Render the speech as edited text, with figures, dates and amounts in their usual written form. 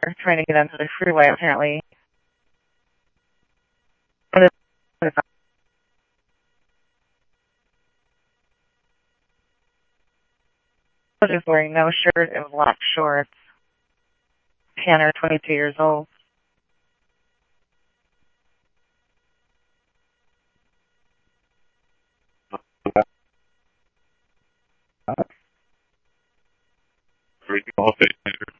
trying to get onto the freeway, apparently. Was just wearing no shirt and black shorts. Tanner, 22 years old. All station manager.